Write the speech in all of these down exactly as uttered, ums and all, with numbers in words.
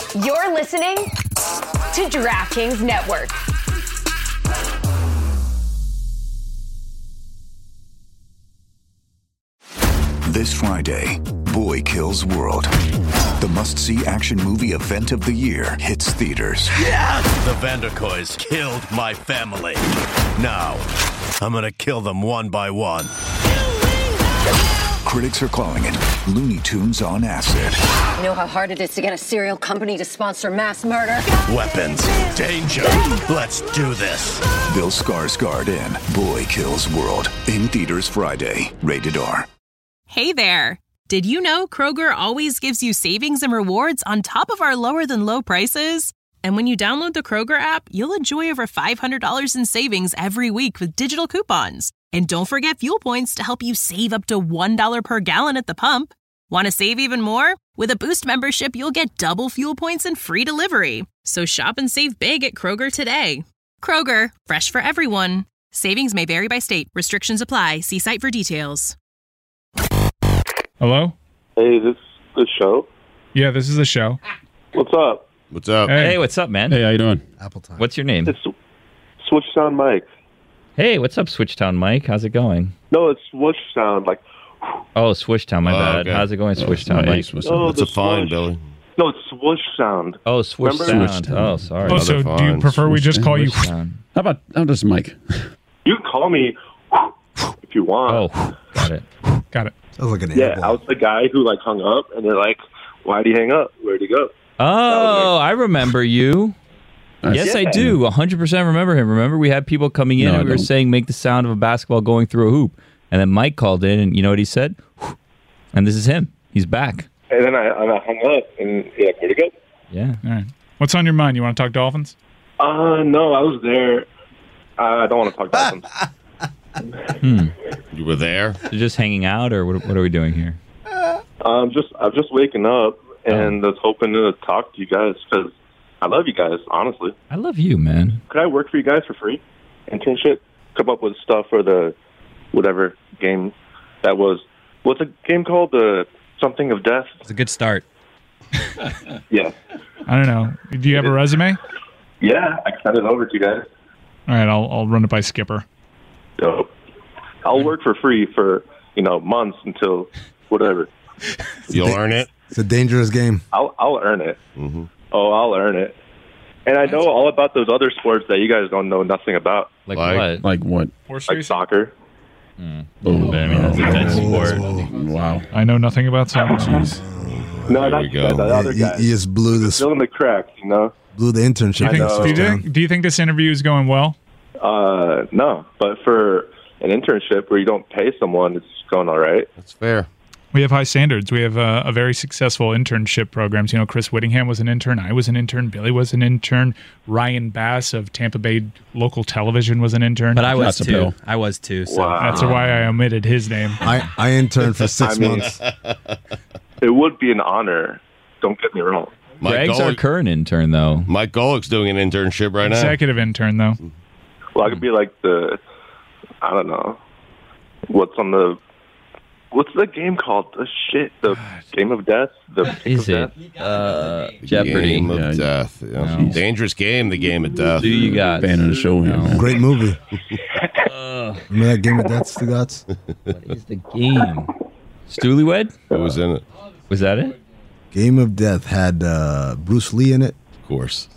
You're listening to DraftKings Network. This Friday, Boy Kills World. The must-see action movie event of the year hits theaters. Yeah! The Vanderkoys killed my family. Now, I'm gonna kill them one by one. Critics are calling it Looney Tunes on acid. You know how hard it is to get a serial company to sponsor mass murder? Weapons, danger, let's do this. Bill Skarsgård in Boy Kills World. In theaters Friday. Rated R. Hey there. Did you know Kroger always gives you savings and rewards on top of our lower-than-low prices? And when you download the Kroger app, you'll enjoy over five hundred dollars in savings every week with digital coupons. And don't forget fuel points to help you save up to one dollar per gallon at the pump. Want to save even more? With a Boost membership, you'll get double fuel points and free delivery. So shop and save big at Kroger today. Kroger, fresh for everyone. Savings may vary by state. Restrictions apply. See site for details. Hello? Hey, this the show? Yeah, this is the show. What's up? What's up? Hey, what's up, man? Hey, how you doing? Apple time. What's your name? It's Switch Sound Mike. Hey, what's up, Switchtown Mike? How's it going? No, it's Switch Sound, like... Oh, Switchtown, my Oh, bad. okay. How's it going, Switchtown Nice. Mike? Oh, That's the a fine, swoosh. Billy. No, it's Swoosh Sound. Oh, Switch Remember? Sound. Switchtown. Oh, sorry. Oh, so Other do you fine. prefer we just call you... Switch Sound. How about how does Mike? You can call me if you want. Oh, got it. Got it. Sounds like an yeah, animal. I was the guy who, like, hung up, and they're like, why'd he hang up? Where'd he go? Oh, I remember you. Nice. Yes, I Yeah. do. one hundred percent remember him. Remember, we had people coming in No, and I we were don't. saying, make the sound of a basketball going through a hoop. And then Mike called in, and you know what he said? And this is him. He's back. And then I, and I hung up, and yeah, where'd he go? Yeah. All right. What's on your mind? You want to talk Dolphins? Uh, no, I was there. I don't want to talk about them. Hmm. You were there? So just hanging out, or what, what are we doing here? Um, just I'm just waking up, and was hoping to talk to you guys, because I love you guys, honestly. I love you, man. Could I work for you guys for free? Internship? Come up with stuff for the whatever game that was. What's the game called? The something of death? It's a good start. Yeah. I don't know. Do you have a resume? Yeah, I can send it over to you guys. All right, I'll I'll run it by Skipper. So I'll work for free for, you know, months until whatever. You'll earn it. It's a dangerous game. I'll I'll earn it. Mm-hmm. Oh, I'll earn it. And I know all about those other sports that you guys don't know nothing about. Like, Like what? like what? Horse Like racing? soccer. Mm. I mean, that's a dead sport. Wow. I know nothing about soccer. Jeez. No, There not we you go. guys, the other He, guys. he just blew this, Still in the cracks, you know? blew the Do you internship. think, know. do, you think, do you think this interview is going well? Uh, no, but for an internship where you don't pay someone, it's going all right. That's fair. We have high standards. We have uh, a very successful internship programs. You know, Chris Whittingham was an intern. I was an intern. Billy was an intern. Ryan Bass of Tampa Bay local television was an intern. But I was That's a too. pill. I was too. So. Wow. That's why I omitted his name. I, I interned for six I mean- months. It would be an honor. Don't get me wrong. Mike Greg's our Golick, current intern, though. Mike Golick's doing an internship right now. Executive intern, though. Well, I could be like the, I don't know, what's on the, what's the game called? The shit, the game of death? The What pick is of it? death? Uh, Jeopardy. Game of Yeah. death. Yeah. No. Dangerous game, the game of death. Who you got? Fan of the show here, No. man. Great movie. Uh, Remember that game of death, Stugotz? what is the game? Stewlywed? Who was in it? Was that it? Game of Death had uh, Bruce Lee in it. Of course.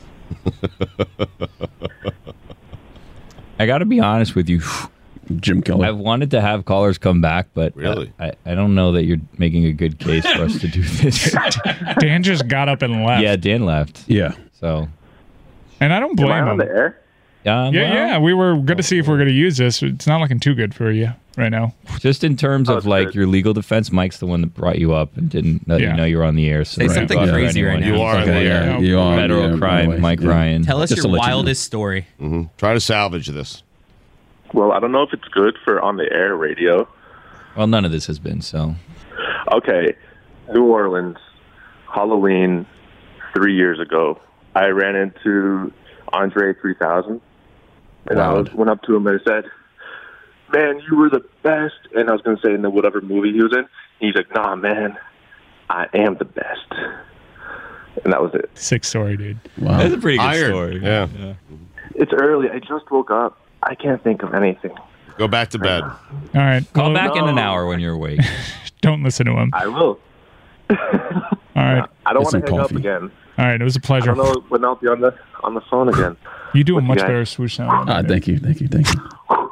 I got to be honest with you. Jim Keller. I've wanted to have callers come back, but Really? uh, I, I don't know that you're making a good case for us to do this. Dan just got up and left. Yeah, Dan left. Yeah. So, And I don't Am I blame on him. the air? um, Yeah, well, yeah. We were going to see if we're going to use this. It's not looking too good for you right now. Just in terms Oh, of it's like good. your legal defense, Mike's the one that brought you up and didn't let Yeah. you know you were on the air. So Say don't something go after crazy right anyone. now. You are in the Okay, air. yeah. You are. Federal yeah, by the crime, way. Mike Yeah. Ryan. Tell us Just your to let you know. wildest story. Mhm. Try to salvage this. Well, I don't know if it's good for on the air radio. Well, none of this has been, so. Okay, New Orleans, Halloween, three years ago. I ran into Andre three thousand, and I was, went up to him and I said, "Man, you were the best." And I was going to say in the whatever movie he was in. He's like, "Nah, man, I am the best." and that was it. Sick story, dude. Wow. That's a pretty good Iron. story. Yeah. yeah. It's early. I just woke up. I can't think of anything. Go back to bed. All right. Call well, back no. in an hour when you're awake. Don't listen to him. I will. All right. I don't want Get to some hang up coffee. again. All right. It was a I pleasure. don't know when I'll be on the on the phone again. You do a What much you better guys- swoosh sound. than I Ah, do. thank you, thank you, thank you.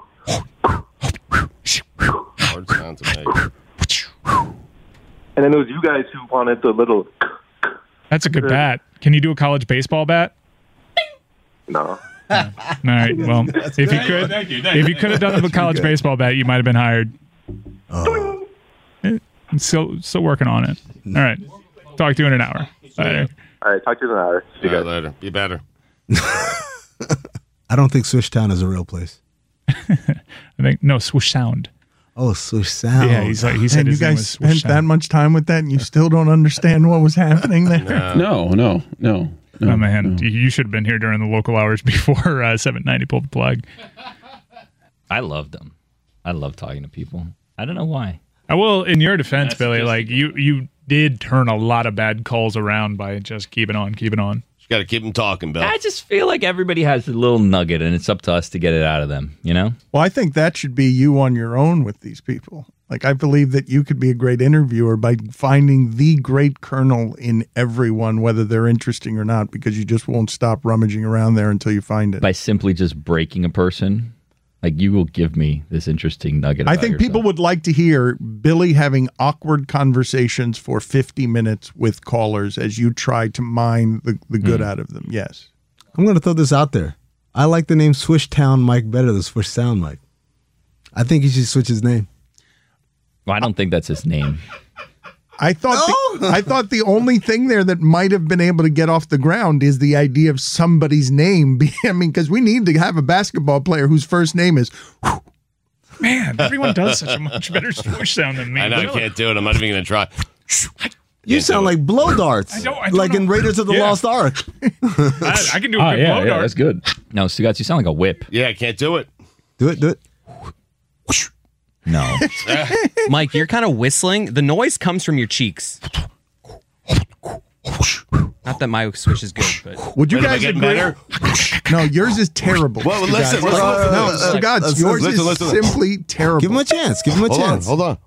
Hard sound to make. And then it was you guys who wanted the little. That's a good bat. Can you do a college baseball bat? No. All right. Well, if you could, if you could have done the college baseball bat, you might have been hired. Oh. Eh, Still, still working on it. All right. Talk to you in an hour. Bye. All right. Talk to you in an hour. See See you you guys. later. Be better. I don't think Swish Town is a real place. I think no swoosh sound. Oh, Swish Sound. Yeah, he's like he said And you his name was guys swoosh spent that sound. much time with that, and you still don't understand what was happening there. No, no, no. no Oh man, no. you should have been here during the local hours before uh, seven ninety pulled the plug. I loved them. I love talking to people. I don't know why. I will, in your defense, That's Billy, just- like you, you did turn a lot of bad calls around by just keeping on, keeping on. Just got to keep them talking, Bill. I just feel like everybody has a little nugget, and it's up to us to get it out of them. You know? Well, I think that should be you on your own with these people. Like, I believe that you could be a great interviewer by finding the great kernel in everyone, whether they're interesting or not, because you just won't stop rummaging around there until you find it. By simply just breaking a person, like you will give me this interesting nugget. I about think yourself. people would like to hear Billy having awkward conversations for fifty minutes with callers as you try to mine the, the good Mm. out of them. Yes. I'm going to throw this out there. I like the name Swish Town Mike better than Swish Sound Mike. I think he should switch his name. Well, I don't think that's his name. I thought the, I thought the only thing there that might have been able to get off the ground is the idea of somebody's name. be- I mean, because we need to have a basketball player whose first name is. Man, everyone does such a much better swoosh sound than me. I know I Really? can't do it. I'm not even going to try. You Can't sound do it. like blow darts. I don't- I don't like in know. Raiders of the Yeah. Lost Ark. I, I can do a Ah, good yeah, blow yeah, dart. that's good. No, Stugotz, you sound like a whip. Yeah, I can't do it. Do it, do it. No. Mike, you're kind of whistling. The noise comes from your cheeks. Not that my swish is good, but Would you Wait, am I guys getting agree? better? No, yours is terrible. Well, Stu listen, Gatz. listen, listen, no, listen. Stu Gatz, Listen, yours listen, is listen. simply terrible. Give him a chance. Give him a Hold on. chance. Hold on.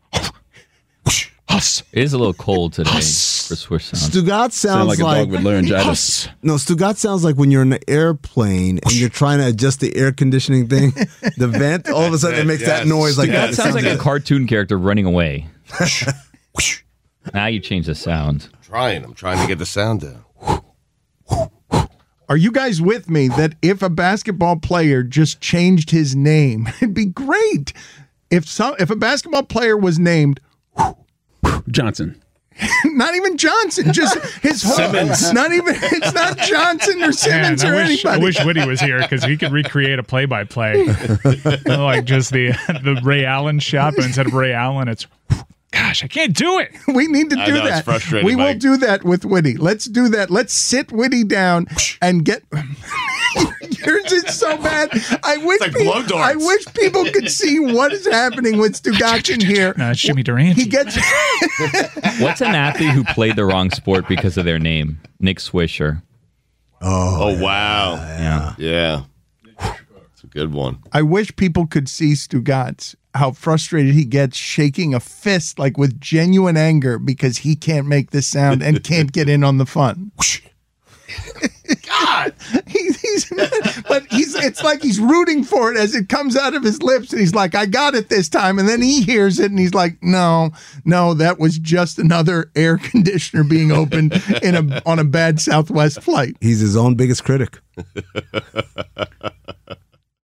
It is a little cold today for swish sound. Stugat sounds Sound like a like, dog with laryngitis. no. Stugat sounds like when you're in an airplane and you're trying to adjust the air conditioning thing, the vent. All of a sudden, it makes that Yes. noise like that. That It sounds like a like cartoon character running away. Now you change the sound. Trying. I'm trying to get the sound down. Are you guys with me that if a basketball player just changed his name, it'd be great. If some, if a basketball player was named Johnson. not even Johnson, just his whole, Simmons. not even it's not Johnson or Man, Simmons I or wish, I anybody. wish Woody was here because he could recreate a play-by-play, like just the the Ray Allen shot, but instead of Ray Allen, it's. Gosh, I can't do it. We need to I do know, it's that. frustrating, we will Mike. do that with Whitty. Let's do that. Let's sit Whitty down and get. Yours is so bad. I wish. like people, blow darts. I wish people could see what is happening with Stugotz in here. No, it's Jimmy Durante. He gets. What's an athlete who played the wrong sport because of their name? Nick Swisher. Oh, wow. Yeah. Yeah. It's a good one. I wish people could see Stugotz, how frustrated he gets, shaking a fist like with genuine anger because he can't make this sound and can't get in on the fun. God, he, he's but he's it's like he's rooting for it as it comes out of his lips, and he's like, "I got it this time," and then he hears it, and he's like, "No, no, that was just another air conditioner being opened in a on a bad Southwest flight." he's his own biggest critic.